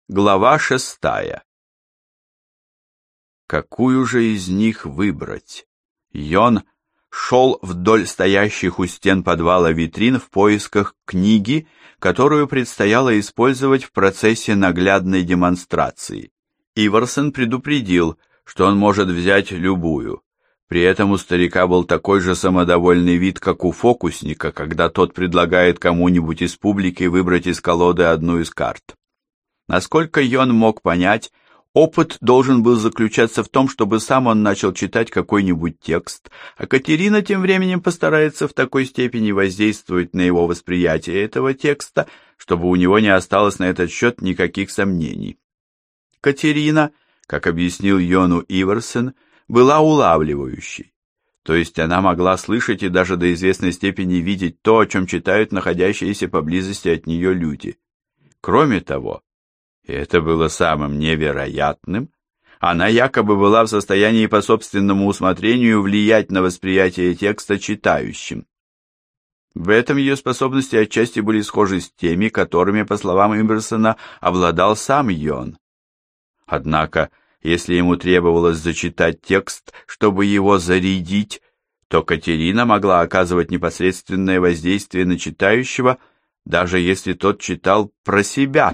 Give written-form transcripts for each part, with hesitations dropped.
Глава 6. Какую же из них выбрать? Йон шел вдоль стоящих у стен подвала витрин в поисках книги, которую предстояло использовать в процессе наглядной демонстрации. Иверсон предупредил, что он может взять любую. При этом у старика был такой же самодовольный вид, как у фокусника, когда тот предлагает кому-нибудь из публики выбрать из колоды одну из карт. Насколько Йон мог понять, опыт должен был заключаться в том, чтобы сам он начал читать какой-нибудь текст, а Катерина тем временем постарается в такой степени воздействовать на его восприятие этого текста, чтобы у него не осталось на этот счет никаких сомнений. Катерина, как объяснил Йону Иверсон, была улавливающей, то есть она могла слышать и даже до известной степени видеть то, о чем читают находящиеся поблизости от нее люди. Кроме того, и это было самым невероятным, она якобы была в состоянии по собственному усмотрению влиять на восприятие текста читающим. В этом ее способности отчасти были схожи с теми, которыми, по словам Иверсона, обладал сам Йон. Однако, если ему требовалось зачитать текст, чтобы его зарядить, то Катерина могла оказывать непосредственное воздействие на читающего, даже если тот читал про себя.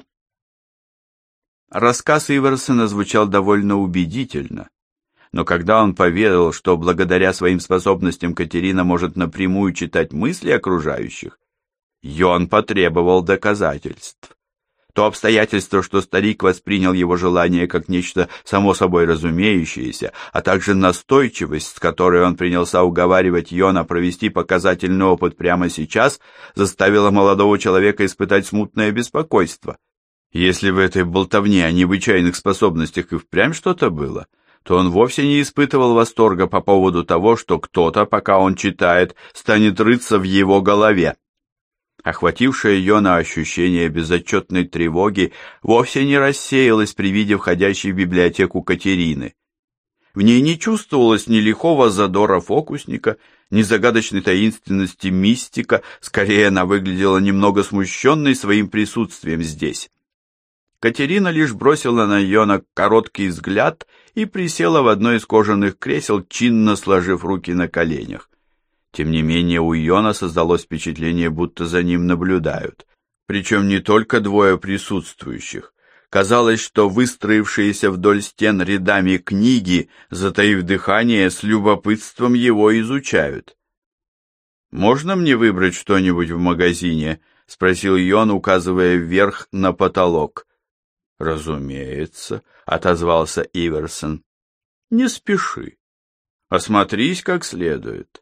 Рассказ Иверсона звучал довольно убедительно, но когда он поведал, что благодаря своим способностям Катерина может напрямую читать мысли окружающих, Йон потребовал доказательств. То обстоятельство, что старик воспринял его желание как нечто само собой разумеющееся, а также настойчивость, с которой он принялся уговаривать Йона провести показательный опыт прямо сейчас, заставило молодого человека испытать смутное беспокойство. Если в этой болтовне о необычайных способностях и впрямь что-то было, то он вовсе не испытывал восторга по поводу того, что кто-то, пока он читает, станет рыться в его голове. Охватившее Йона ощущение безотчетной тревоги вовсе не рассеялось при виде входящей в библиотеку Катерины. В ней не чувствовалось ни лихого задора фокусника, ни загадочной таинственности мистика, скорее она выглядела немного смущенной своим присутствием здесь. Катерина лишь бросила на Йона короткий взгляд и присела в одно из кожаных кресел, чинно сложив руки на коленях. Тем не менее, у Йона создалось впечатление, будто за ним наблюдают. Причем не только двое присутствующих. Казалось, что выстроившиеся вдоль стен рядами книги, затаив дыхание, с любопытством его изучают. «Можно мне выбрать что-нибудь в магазине?» — спросил Йон, указывая вверх на потолок. «Разумеется», — отозвался Иверсон. «Не спеши. Осмотрись как следует».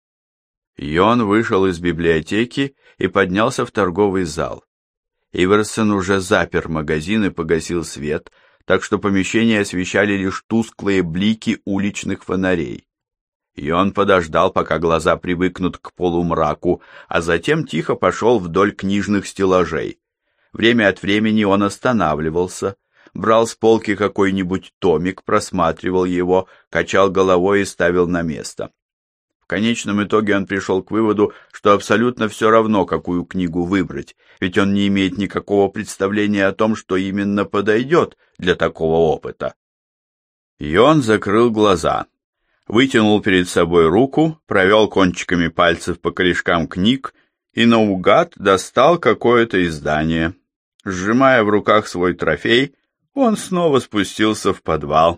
Йон вышел из библиотеки и поднялся в торговый зал. Иверсон уже запер магазин и погасил свет, так что помещение освещали лишь тусклые блики уличных фонарей. Йон подождал, пока глаза привыкнут к полумраку, а затем тихо пошел вдоль книжных стеллажей. Время от времени он останавливался, брал с полки какой-нибудь томик, просматривал его, качал головой и ставил на место. В конечном итоге он пришел к выводу, что абсолютно все равно, какую книгу выбрать, ведь он не имеет никакого представления о том, что именно подойдет для такого опыта. Йон закрыл глаза, вытянул перед собой руку, провел кончиками пальцев по корешкам книг и наугад достал какое-то издание. Сжимая в руках свой трофей, он снова спустился в подвал.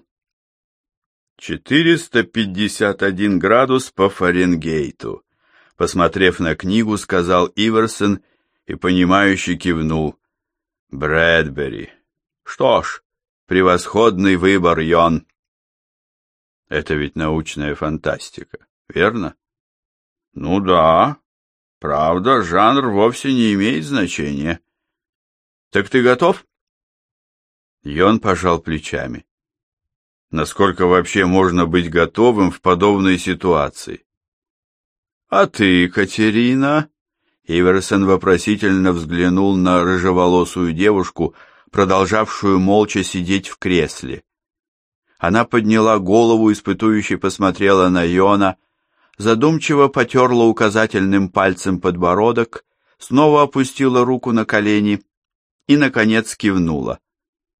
451 градус по Фаренгейту. Посмотрев на книгу, сказал Иверсон и, понимающе кивнул. Брэдбери. Что ж, превосходный выбор, Йон. Это ведь научная фантастика, верно? Ну да. Правда, жанр вовсе не имеет значения. Так ты готов? Йон пожал плечами. Насколько вообще можно быть готовым в подобной ситуации? А ты, Катерина? Иверсон вопросительно взглянул на рыжеволосую девушку, продолжавшую молча сидеть в кресле. Она подняла голову, испытующе посмотрела на Йона, задумчиво потерла указательным пальцем подбородок, снова опустила руку на колени и, наконец, кивнула.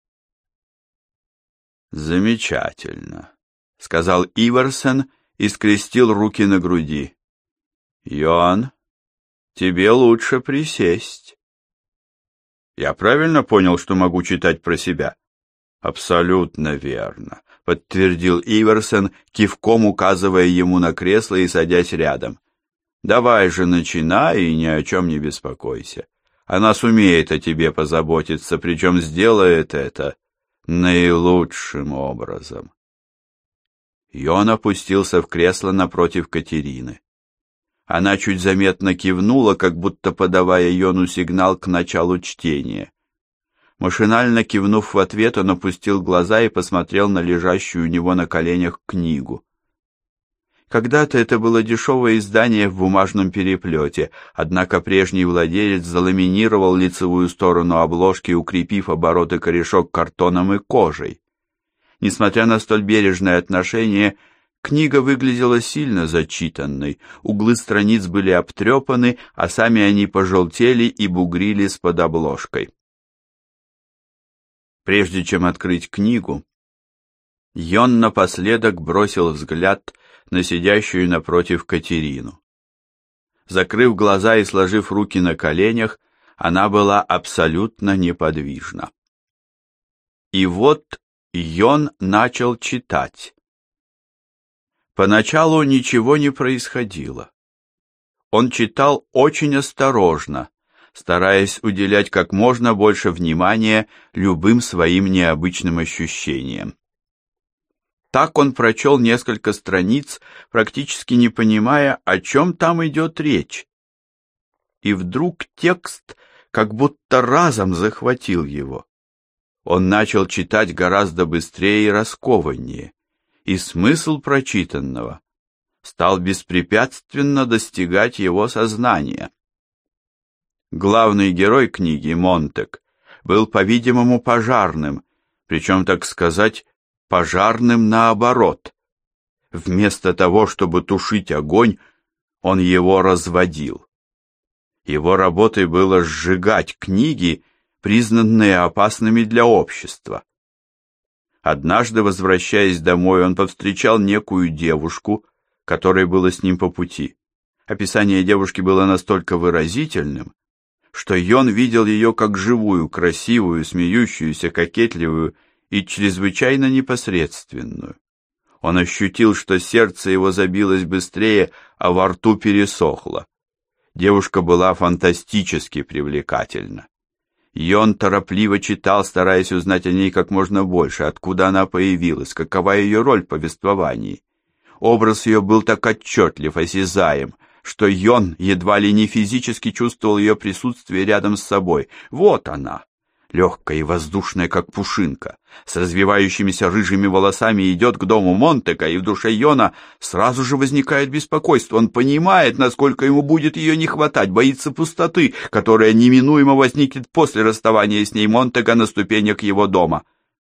Замечательно, сказал Иверсон и скрестил руки на груди. Йоан, тебе лучше присесть. Я правильно понял, что могу читать про себя? Абсолютно верно, подтвердил Иверсон, кивком указывая ему на кресло и садясь рядом. Давай же начинай и ни о чем не беспокойся. Она сумеет о тебе позаботиться, причем сделает это наилучшим образом. Йон опустился в кресло напротив Катерины. Она чуть заметно кивнула, как будто подавая Йону сигнал к началу чтения. Машинально кивнув в ответ, он опустил глаза и посмотрел на лежащую у него на коленях книгу. Когда-то это было дешевое издание в бумажном переплете, однако прежний владелец заламинировал лицевую сторону обложки, укрепив оборот и корешок картоном и кожей. Несмотря на столь бережное отношение, книга выглядела сильно зачитанной, углы страниц были обтрепаны, а сами они пожелтели и бугрились под обложкой. Прежде чем открыть книгу, Йон напоследок бросил взгляд на сидящую напротив Катерину. Закрыв глаза и сложив руки на коленях, она была абсолютно неподвижна. И вот Йон начал читать. Поначалу ничего не происходило. Он читал очень осторожно, стараясь уделять как можно больше внимания любым своим необычным ощущениям. Так он прочел несколько страниц, практически не понимая, о чем там идет речь. И вдруг текст как будто разом захватил его. Он начал читать гораздо быстрее и раскованнее, и смысл прочитанного стал беспрепятственно достигать его сознания. Главный герой книги, Монтек, был, по-видимому, пожарным, причем, так сказать, пожарным наоборот. Вместо того, чтобы тушить огонь, он его разводил. Его работой было сжигать книги, признанные опасными для общества. Однажды, возвращаясь домой, он повстречал некую девушку, которой было с ним по пути. Описание девушки было настолько выразительным, что Йон видел ее как живую, красивую, смеющуюся, кокетливую и чрезвычайно непосредственную. Он ощутил, что сердце его забилось быстрее, а во рту пересохло. Девушка была фантастически привлекательна. Йон торопливо читал, стараясь узнать о ней как можно больше, откуда она появилась, какова ее роль в повествовании. Образ ее был так отчетлив, осязаем, что Йон едва ли не физически чувствовал ее присутствие рядом с собой. Вот она, легкая и воздушная, как пушинка, с развивающимися рыжими волосами идет к дому Монтека, и в душе Йона сразу же возникает беспокойство. Он понимает, насколько ему будет ее не хватать, боится пустоты, которая неминуемо возникнет после расставания с ней Монтека на ступенях его дома.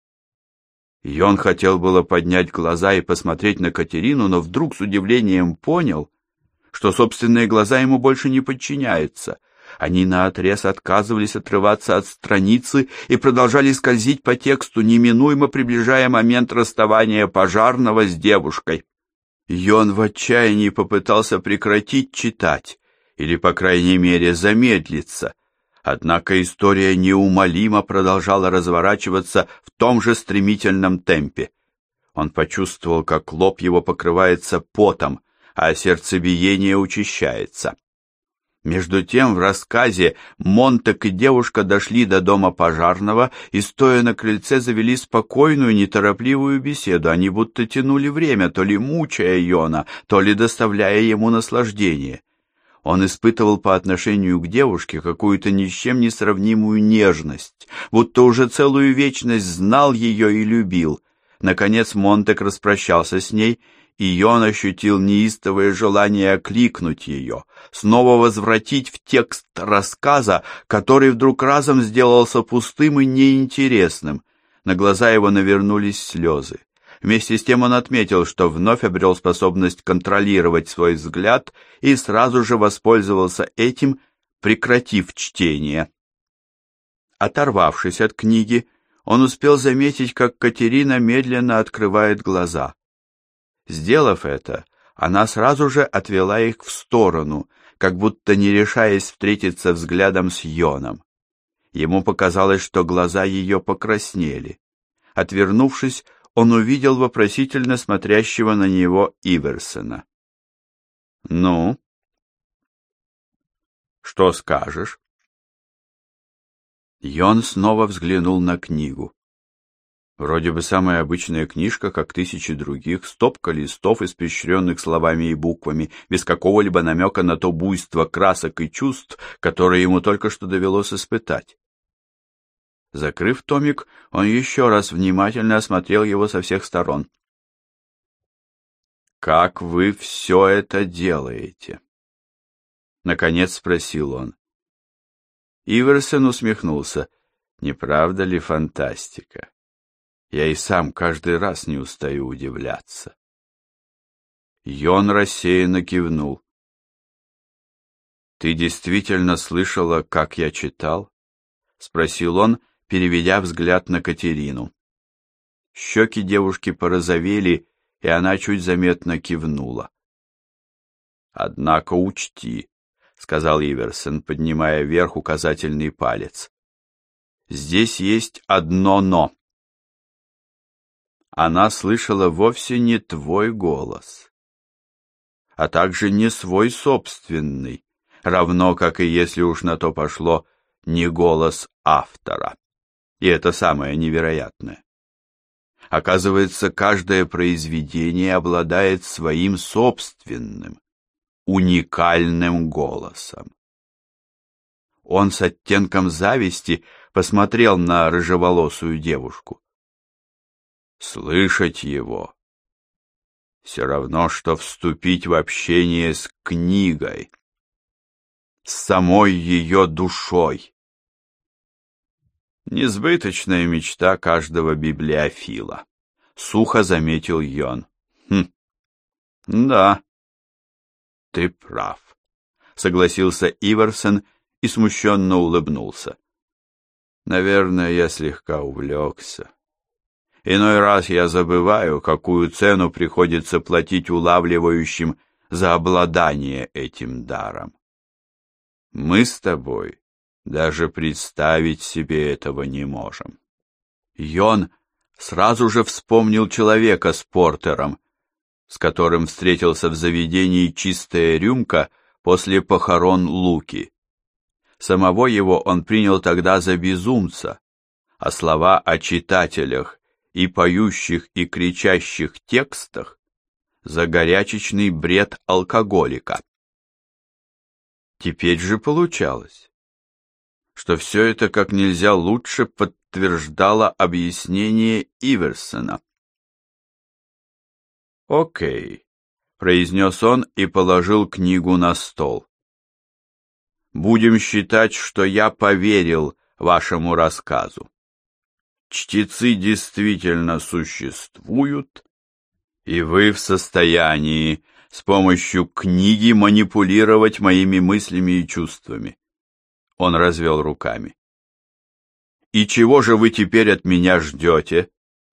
Йон хотел было поднять глаза и посмотреть на Катерину, но вдруг с удивлением понял, что собственные глаза ему больше не подчиняются. Они наотрез отказывались отрываться от страницы и продолжали скользить по тексту, неминуемо приближая момент расставания пожарного с девушкой. Йон в отчаянии попытался прекратить читать, или, по крайней мере, замедлиться. Однако история неумолимо продолжала разворачиваться в том же стремительном темпе. Он почувствовал, как лоб его покрывается потом, а сердцебиение учащается. Между тем в рассказе Монтек и девушка дошли до дома пожарного и, стоя на крыльце, завели спокойную, неторопливую беседу. Они будто тянули время, то ли мучая Йона, то ли доставляя ему наслаждение. Он испытывал по отношению к девушке какую-то ни с чем не сравнимую нежность, будто уже целую вечность знал ее и любил. Наконец Монтек распрощался с ней, и Йон ощутил неистовое желание окликнуть ее, снова возвратить в текст рассказа, который вдруг разом сделался пустым и неинтересным. На глаза его навернулись слезы. Вместе с тем он отметил, что вновь обрел способность контролировать свой взгляд и сразу же воспользовался этим, прекратив чтение. Оторвавшись от книги, он успел заметить, как Катерина медленно открывает глаза. Сделав это, она сразу же отвела их в сторону, как будто не решаясь встретиться взглядом с Йоном. Ему показалось, что глаза ее покраснели. Отвернувшись, он увидел вопросительно смотрящего на него Иверсена. «Ну? Что скажешь?» Йон снова взглянул на книгу. Вроде бы самая обычная книжка, как тысячи других, стопка листов, испещренных словами и буквами, без какого-либо намека на то буйство красок и чувств, которые ему только что довелось испытать. Закрыв томик, он еще раз внимательно осмотрел его со всех сторон. «Как вы все это делаете?» Наконец спросил он. Иверсен усмехнулся. «Не правда ли фантастика? Я и сам каждый раз не устаю удивляться». Йон рассеянно кивнул. «Ты действительно слышала, как я читал?» — спросил он, переведя взгляд на Катерину. Щеки девушки порозовели, и она чуть заметно кивнула. «Однако учти», — сказал Иверсен, поднимая вверх указательный палец. «Здесь есть одно «но». Она слышала вовсе не твой голос, а также не свой собственный, равно как и, если уж на то пошло, не голос автора. И это самое невероятное. Оказывается, каждое произведение обладает своим собственным, уникальным голосом. Он с оттенком зависти посмотрел на рыжеволосую девушку. Слышать его все равно, что вступить в общение с книгой, с самой ее душой. Несбыточная мечта каждого библиофила, сухо заметил Йон. Да, ты прав, согласился Иверсен и смущенно улыбнулся. Наверное, я слегка увлекся. Иной раз я забываю, какую цену приходится платить улавливающим за обладание этим даром. Мы с тобой даже представить себе этого не можем. Йон сразу же вспомнил человека с портером, с которым встретился в заведении «Чистая рюмка» после похорон Луки. Самого его он принял тогда за безумца, а слова о читателях и поющих и кричащих текстах за горячечный бред алкоголика. Теперь же получалось, что все это как нельзя лучше подтверждало объяснение Иверсена. «Окей», — произнес он и положил книгу на стол. «Будем считать, что я поверил вашему рассказу. Чтецы действительно существуют, и вы в состоянии с помощью книги манипулировать моими мыслями и чувствами». Он развел руками. «И чего же вы теперь от меня ждете?»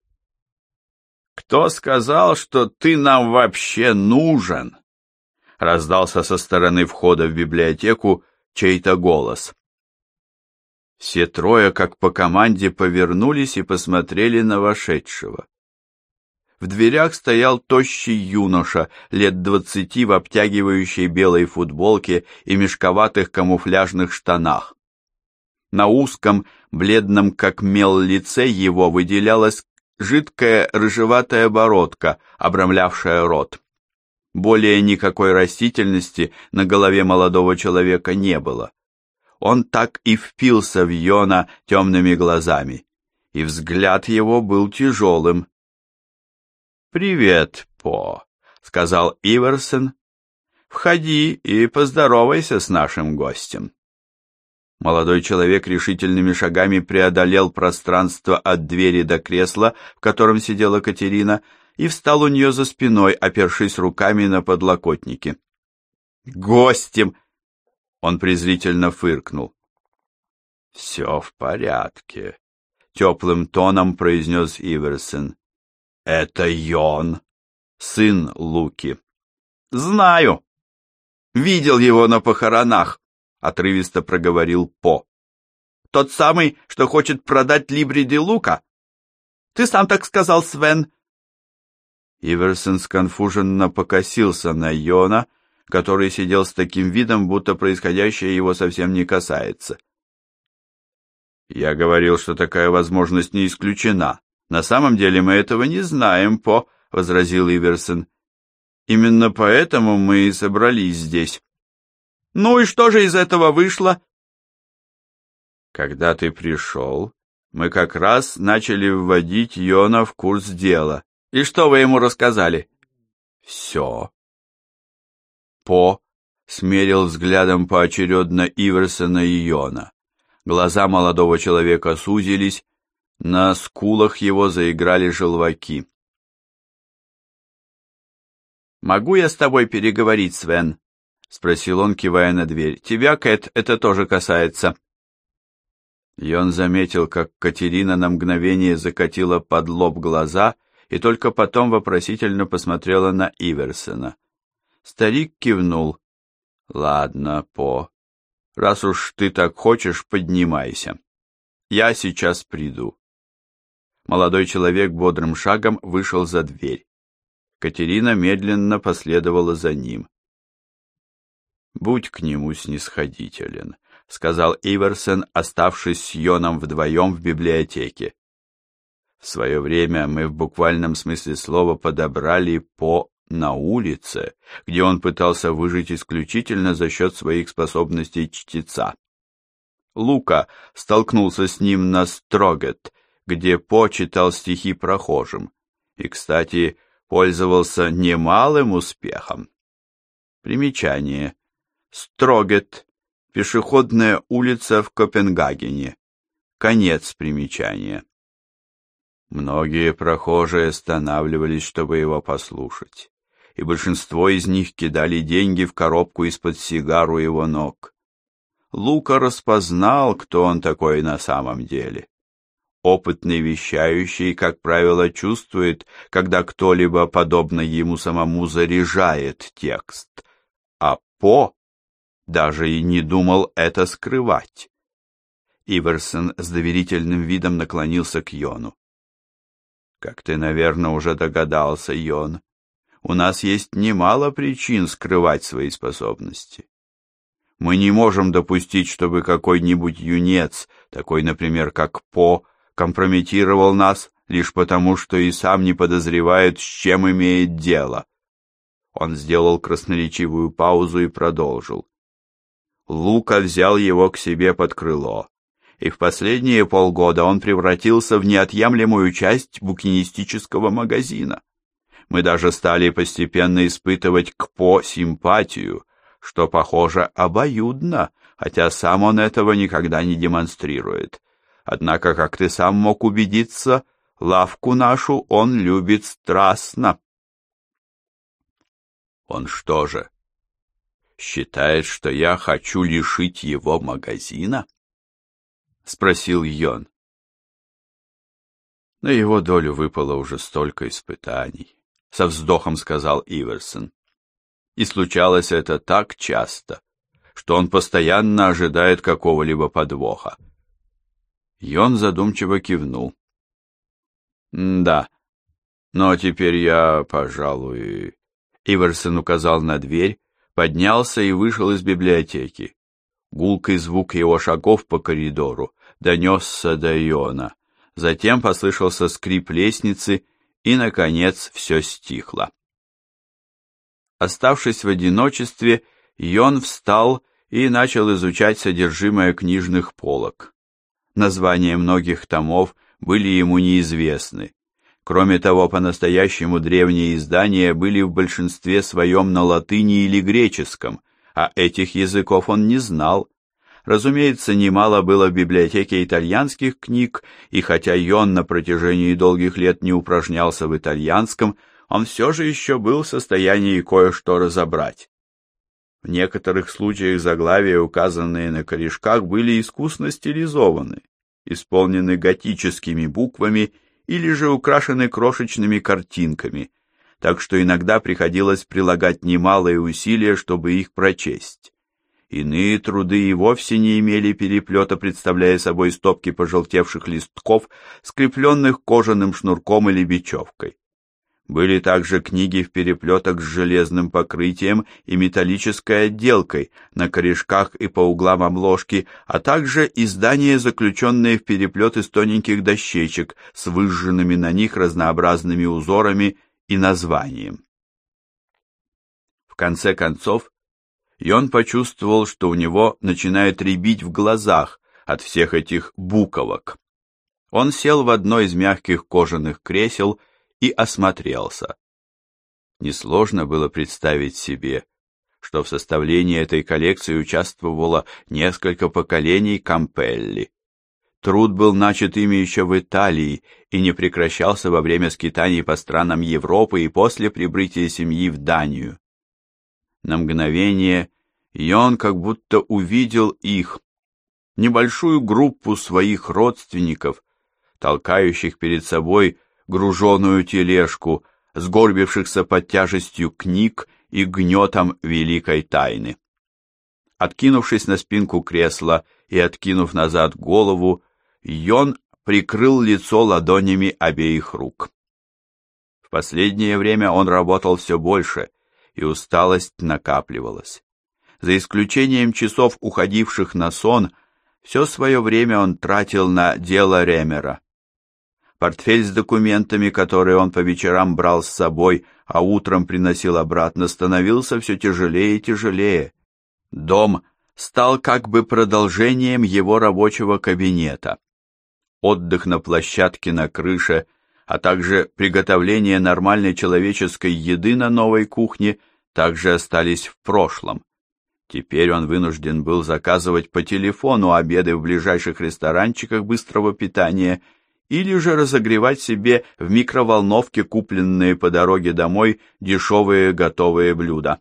«Кто сказал, что ты нам вообще нужен?» Раздался со стороны входа в библиотеку чей-то голос. Все трое, как по команде, повернулись и посмотрели на вошедшего. В дверях стоял тощий юноша, лет 20, в обтягивающей белой футболке и мешковатых камуфляжных штанах. На узком, бледном как мел лице его выделялась жидкая рыжеватая бородка, обрамлявшая рот. Более никакой растительности на голове молодого человека не было. Он так и впился в Йона темными глазами, и взгляд его был тяжелым. «Привет, По», — сказал Иверсен. «Входи и поздоровайся с нашим гостем». Молодой человек решительными шагами преодолел пространство от двери до кресла, в котором сидела Катерина, и встал у нее за спиной, опершись руками на подлокотники. «Гостем!» — он презрительно фыркнул. «Все в порядке», — теплым тоном произнес Иверсон. Это Йон, сын Луки. Знаю. Видел его на похоронах, отрывисто проговорил По. Тот самый, что хочет продать Либри де Лука? Ты сам так сказал, Свен. Иверсон сконфуженно покосился на Йона, который сидел с таким видом, будто происходящее его совсем не касается. «Я говорил, что такая возможность не исключена. На самом деле мы этого не знаем, По», — возразил Иверсон. «Именно поэтому мы и собрались здесь». «Ну и что же из этого вышло?» «Когда ты пришел, мы как раз начали вводить Йона в курс дела. И что вы ему рассказали?» «Все». По смерил взглядом поочередно Иверсона и Йона. Глаза молодого человека сузились, на скулах его заиграли желваки. «Могу я с тобой переговорить, Свен?» — спросил он, кивая на дверь. «Тебя, Кэт, это тоже касается». Йон заметил, как Катерина на мгновение закатила под лоб глаза и только потом вопросительно посмотрела на Иверсона. Старик кивнул. «Ладно, По, раз уж ты так хочешь, поднимайся. Я сейчас приду». Молодой человек бодрым шагом вышел за дверь. Катерина медленно последовала за ним. «Будь к нему снисходителен», — сказал Иверсон, оставшись с Йоном вдвоем в библиотеке. «В свое время мы в буквальном смысле слова подобрали По на улице, где он пытался выжить исключительно за счет своих способностей чтеца. Лука столкнулся с ним на Строгет, где По читал стихи прохожим, и, кстати, пользовался немалым успехом. Примечание. Строгет. Пешеходная улица в Копенгагене. Конец примечания. Многие прохожие останавливались, чтобы его послушать, и большинство из них кидали деньги в коробку из-под сигар у его ног. Лука распознал, кто он такой на самом деле. Опытный вещающий, как правило, чувствует, когда кто-либо, подобно ему самому, заряжает текст, а По даже и не думал это скрывать. Иверсон с доверительным видом наклонился к Йону. «Как ты, наверное, уже догадался, Йон, у нас есть немало причин скрывать свои способности. Мы не можем допустить, чтобы какой-нибудь юнец, такой, например, как По, компрометировал нас лишь потому, что и сам не подозревает, с чем имеет дело». Он сделал красноречивую паузу и продолжил. Лука взял его к себе под крыло, и в последние полгода он превратился в неотъемлемую часть букинистического магазина. Мы даже стали постепенно испытывать к По симпатию, что, похоже, обоюдно, хотя сам он этого никогда не демонстрирует. Однако, как ты сам мог убедиться, лавку нашу он любит страстно. Он что же, считает, что я хочу лишить его магазина? — спросил Йон. На его долю выпало уже столько испытаний, — со вздохом сказал Иверсон. И случалось это так часто, что он постоянно ожидает какого-либо подвоха. Йон задумчиво кивнул. «Да, но теперь я, пожалуй...» Иверсон указал на дверь, поднялся и вышел из библиотеки. Гулкий звук его шагов по коридору донесся до Йона. Затем послышался скрип лестницы, и, наконец, все стихло. Оставшись в одиночестве, Йон встал и начал изучать содержимое книжных полок. Названия многих томов были ему неизвестны. Кроме того, по-настоящему древние издания были в большинстве своем на латыни или греческом, а этих языков он не знал. Разумеется, немало было в библиотеке итальянских книг, и хотя Йон на протяжении долгих лет не упражнялся в итальянском, он все же еще был в состоянии кое-что разобрать. В некоторых случаях заглавия, указанные на корешках, были искусно стилизованы. исполнены готическими буквами или же украшены крошечными картинками, так что иногда приходилось прилагать немалые усилия, чтобы их прочесть. Иные труды и вовсе не имели переплета, представляя собой стопки пожелтевших листков, скрепленных кожаным шнурком или бечевкой. Были также книги в переплетах с железным покрытием и металлической отделкой на корешках и по углам обложки, а также издания, заключенные в переплет из тоненьких дощечек с выжженными на них разнообразными узорами и названием. В конце концов, Йон почувствовал, что у него начинает рябить в глазах от всех этих буковок. Он сел в одно из мягких кожаных кресел и осмотрелся. Несложно было представить себе, что в составлении этой коллекции участвовало несколько поколений Кампелли. Труд был начат ими еще в Италии и не прекращался во время скитаний по странам Европы и после прибытия семьи в Данию. На мгновение Йон как будто увидел их, небольшую группу своих родственников, толкающих перед собой груженую тележку, сгорбившихся под тяжестью книг и гнетом великой тайны. Откинувшись на спинку кресла и откинув назад голову, Йон прикрыл лицо ладонями обеих рук. В последнее время он работал все больше, и усталость накапливалась. За исключением часов, уходивших на сон, все свое время он тратил на дело Ремера. Портфель с документами, которые он по вечерам брал с собой, а утром приносил обратно, становился все тяжелее и тяжелее. Дом стал как бы продолжением его рабочего кабинета. Отдых на площадке на крыше, а также приготовление нормальной человеческой еды на новой кухне также остались в прошлом. Теперь он вынужден был заказывать по телефону обеды в ближайших ресторанчиках быстрого питания или же разогревать себе в микроволновке купленные по дороге домой дешевые готовые блюда.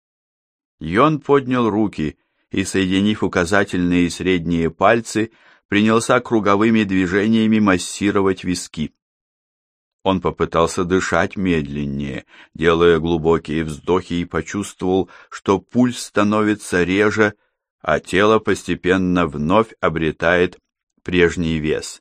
Йон поднял руки и, соединив указательные и средние пальцы, принялся круговыми движениями массировать виски. Он попытался дышать медленнее, делая глубокие вздохи, и почувствовал, что пульс становится реже, а тело постепенно вновь обретает прежний вес.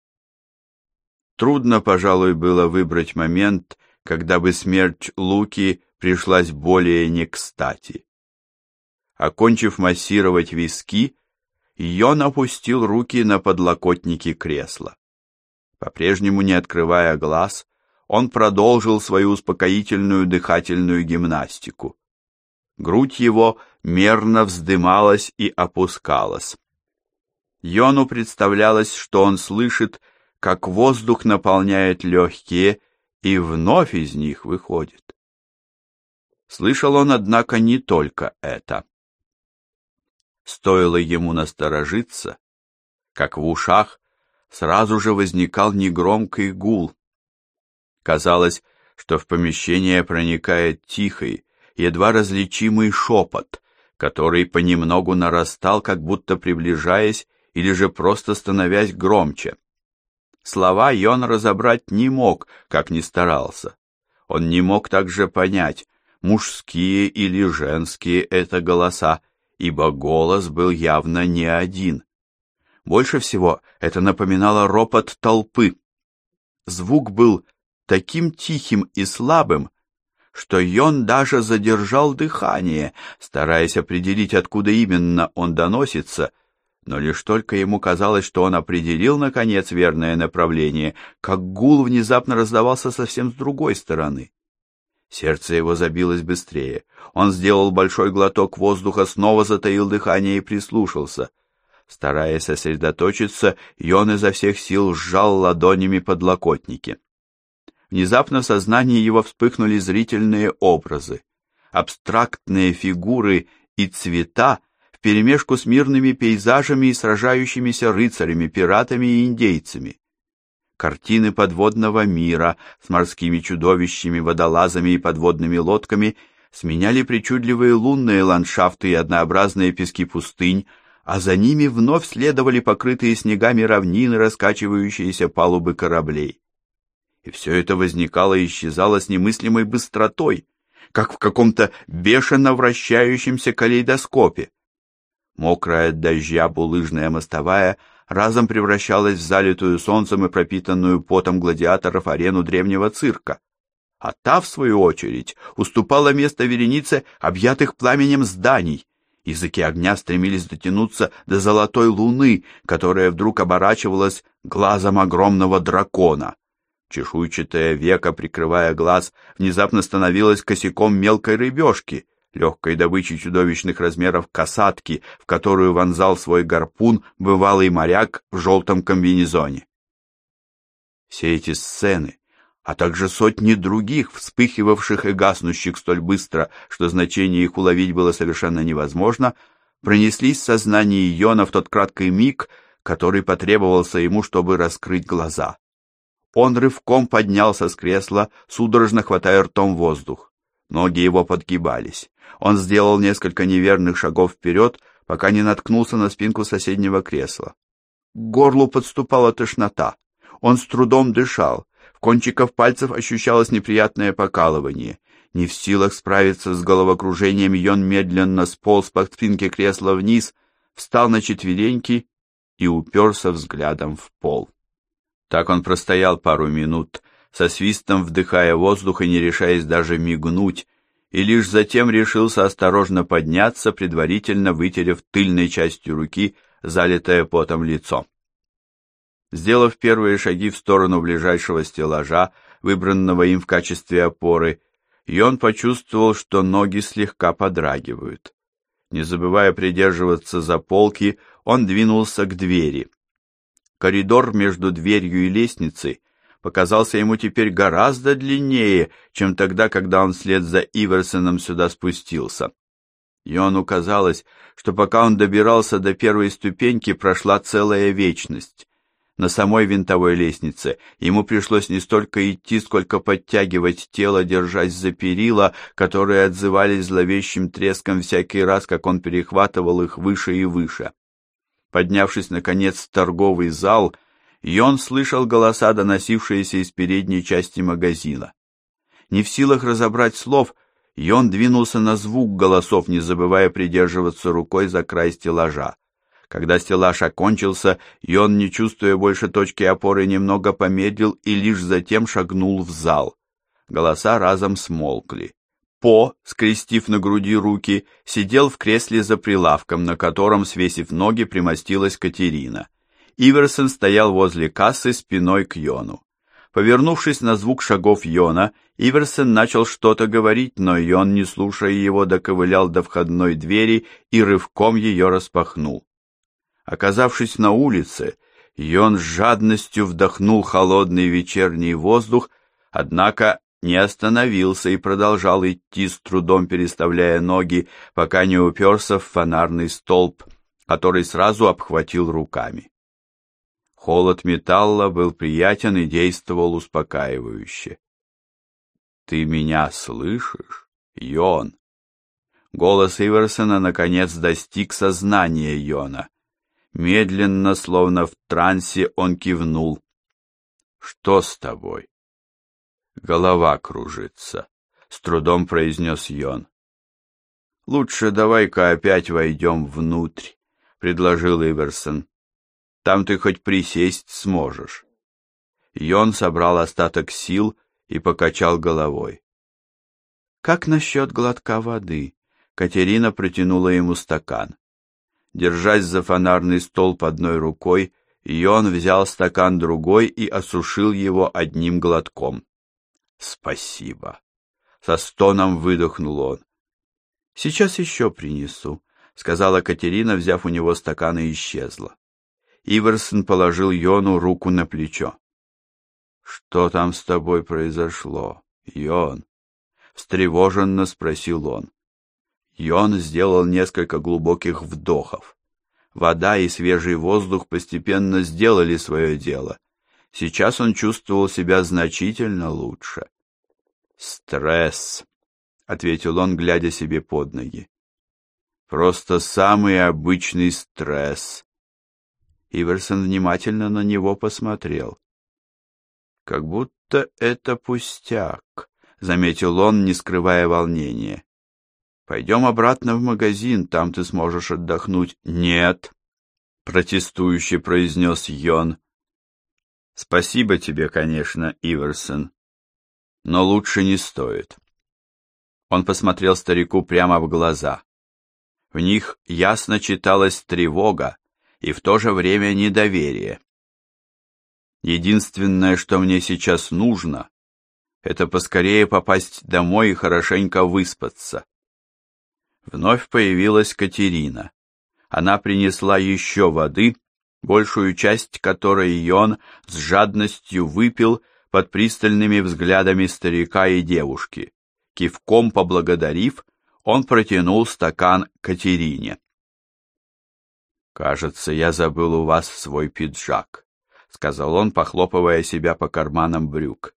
Трудно, пожалуй, было выбрать момент, когда бы смерть Луки пришлась более не кстати. Окончив массировать виски, Йон опустил руки на подлокотники кресла. По-прежнему не открывая глаз, он продолжил свою успокоительную дыхательную гимнастику. Грудь его мерно вздымалась и опускалась. Йону представлялось, что он слышит, как воздух наполняет легкие и вновь из них выходит. Слышал он, однако, не только это. Стоило ему насторожиться, как в ушах сразу же возникал негромкий гул. Казалось, что в помещение проникает тихий, едва различимый шепот, который понемногу нарастал, как будто приближаясь или же просто становясь громче. Слова Йон разобрать не мог, как ни старался. Он не мог также понять, мужские или женские это голоса, ибо голос был явно не один. Больше всего это напоминало ропот толпы. Звук был таким тихим и слабым, что Йон даже задержал дыхание, стараясь определить, откуда именно он доносится, но лишь только ему казалось, что он определил, наконец, верное направление, как гул внезапно раздавался совсем с другой стороны. Сердце его забилось быстрее. Он сделал большой глоток воздуха, снова затаил дыхание и прислушался. Стараясь сосредоточиться, Йон изо всех сил сжал ладонями подлокотники. Внезапно в сознании его вспыхнули зрительные образы, абстрактные фигуры и цвета вперемешку с мирными пейзажами и сражающимися рыцарями, пиратами и индейцами. Картины подводного мира с морскими чудовищами, водолазами и подводными лодками сменяли причудливые лунные ландшафты и однообразные пески пустынь, а за ними вновь следовали покрытые снегами равнины, раскачивающиеся палубы кораблей. И все это возникало и исчезало с немыслимой быстротой, как в каком-то бешено вращающемся калейдоскопе. Мокрая от дождя булыжная мостовая разом превращалась в залитую солнцем и пропитанную потом гладиаторов арену древнего цирка, а та, в свою очередь, уступала место веренице объятых пламенем зданий. Языки огня стремились дотянуться до золотой луны, которая вдруг оборачивалась глазом огромного дракона. Чешуйчатое веко, прикрывая глаз, внезапно становилось косяком мелкой рыбешки, легкой добычей чудовищных размеров касатки, в которую вонзал свой гарпун бывалый моряк в желтом комбинезоне. Все эти сцены, а также сотни других, вспыхивавших и гаснущих столь быстро, что значение их уловить было совершенно невозможно, пронеслись в сознании Йона в тот краткий миг, который потребовался ему, чтобы раскрыть глаза. Он рывком поднялся с кресла, судорожно хватая ртом воздух. Ноги его подгибались. Он сделал несколько неверных шагов вперед, пока не наткнулся на спинку соседнего кресла. К горлу подступала тошнота. Он с трудом дышал. В кончиках пальцев ощущалось неприятное покалывание. Не в силах справиться с головокружением, Йон медленно сполз по спинке кресла вниз, встал на четвереньки и уперся взглядом в пол. Так он простоял пару минут, со свистом вдыхая воздух и не решаясь даже мигнуть, и лишь затем решился осторожно подняться, предварительно вытерев тыльной частью руки залитое потом лицо. Сделав первые шаги в сторону ближайшего стеллажа, выбранного им в качестве опоры, Йон почувствовал, что ноги слегка подрагивают. Не забывая придерживаться за полки, он двинулся к двери. Коридор между дверью и лестницей показался ему теперь гораздо длиннее, чем тогда, когда он вслед за Иверсоном сюда спустился. Йону казалось, что пока он добирался до первой ступеньки, прошла целая вечность. На самой винтовой лестнице ему пришлось не столько идти, сколько подтягивать тело, держась за перила, которые отзывались зловещим треском всякий раз, как он перехватывал их выше и выше. Поднявшись, наконец, в торговый зал, Йон слышал голоса, доносившиеся из передней части магазина. Не в силах разобрать слов, Йон двинулся на звук голосов, не забывая придерживаться рукой за край стеллажа. Когда стеллаж окончился, Йон, не чувствуя больше точки опоры, немного помедлил и лишь затем шагнул в зал. Голоса разом смолкли. По, скрестив на груди руки, сидел в кресле за прилавком, на котором, свесив ноги, примостилась Катерина. Иверсон стоял возле кассы спиной к Йону. Повернувшись на звук шагов Йона, Иверсон начал что-то говорить, но Йон, не слушая его, доковылял до входной двери и рывком ее распахнул. Оказавшись на улице, Йон с жадностью вдохнул холодный вечерний воздух, однако не остановился и продолжал идти, с трудом переставляя ноги, пока не уперся в фонарный столб, который сразу обхватил руками. Холод металла был приятен и действовал успокаивающе. «Ты меня слышишь, Йон?» Голос Иверсона наконец достиг сознания Йона. Медленно, словно в трансе, он кивнул. «Что с тобой?» «Голова кружится», — с трудом произнес Йон. «Лучше давай-ка опять войдем внутрь», — предложил Иверсон. «Там ты хоть присесть сможешь». Йон собрал остаток сил и покачал головой. «Как насчет глотка воды?» Катерина протянула ему стакан. Держась за фонарный столб одной рукой, Йон взял стакан другой и осушил его одним глотком. «Спасибо!» — со стоном выдохнул он. «Сейчас еще принесу», — сказала Катерина, взяв у него стакан, и исчезла. Иверсон положил Йону руку на плечо. «Что там с тобой произошло, Йон?» — встревоженно спросил он. Йон сделал несколько глубоких вдохов. Вода и свежий воздух постепенно сделали свое дело. Сейчас он чувствовал себя значительно лучше. «Стресс», — ответил он, глядя себе под ноги. Просто самый обычный стресс. Иверсон внимательно на него посмотрел. Как будто это пустяк, заметил он, не скрывая волнения. Пойдем обратно в магазин, там ты сможешь отдохнуть. Нет, протестующе произнес Йон. Спасибо тебе, конечно, Иверсон, но лучше не стоит. Он посмотрел старику прямо в глаза. В них ясно читалась тревога и в то же время недоверие. Единственное, что мне сейчас нужно, это поскорее попасть домой и хорошенько выспаться. Вновь появилась Катерина. Она принесла еще воды, большую часть которой Йон с жадностью выпил под пристальными взглядами старика и девушки. Кивком поблагодарив, он протянул стакан Катерине. «Кажется, я забыл у вас свой пиджак», — сказал он, похлопывая себя по карманам брюк.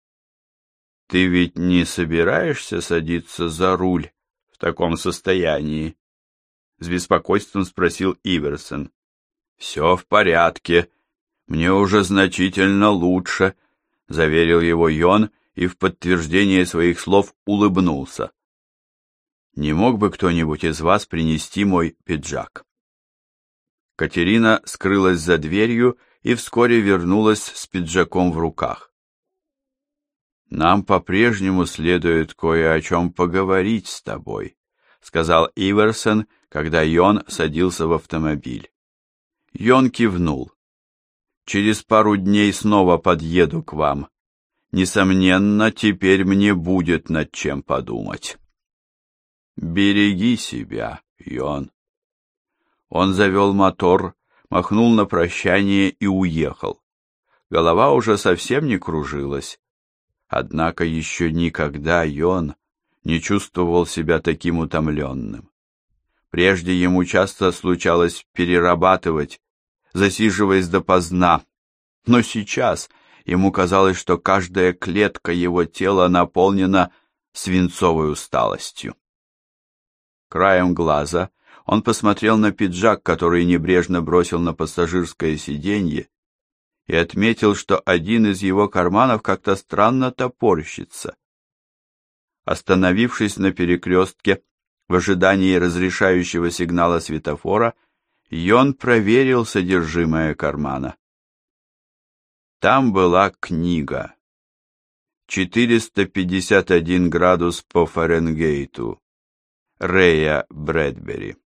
«Ты ведь не собираешься садиться за руль в таком состоянии?» — с беспокойством спросил Иверсон. «Все в порядке. Мне уже значительно лучше», — заверил его Йон и в подтверждение своих слов улыбнулся. «Не мог бы кто-нибудь из вас принести мой пиджак?» Катерина скрылась за дверью и вскоре вернулась с пиджаком в руках. «Нам по-прежнему следует кое о чем поговорить с тобой», — сказал Иверсон, когда Йон садился в автомобиль. Йон кивнул. «Через пару дней снова подъеду к вам. Несомненно, теперь мне будет над чем подумать». «Береги себя, Йон». Он завел мотор, махнул на прощание и уехал. Голова уже совсем не кружилась. Однако еще никогда Йон не чувствовал себя таким утомленным. Прежде ему часто случалось перерабатывать, засиживаясь допоздна, но сейчас ему казалось, что каждая клетка его тела наполнена свинцовой усталостью. Краем глаза он посмотрел на пиджак, который небрежно бросил на пассажирское сиденье, и отметил, что один из его карманов как-то странно топорщится. Остановившись на перекрестке, в ожидании разрешающего сигнала светофора, Йон проверил содержимое кармана. Там была книга. 451 градус по Фаренгейту. Рэя Брэдбери.